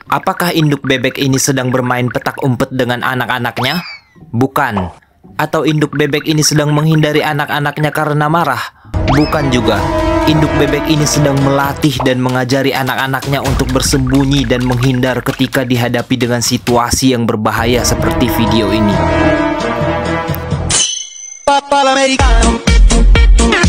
Apakah induk bebek ini sedang bermain petak umpet dengan anak-anaknya? Bukan. Atau induk bebek ini sedang menghindari anak-anaknya karena marah? Bukan juga. Induk bebek ini sedang melatih dan mengajari anak-anaknya untuk bersembunyi dan menghindar ketika dihadapi dengan situasi yang berbahaya seperti video ini. Papa l'americano.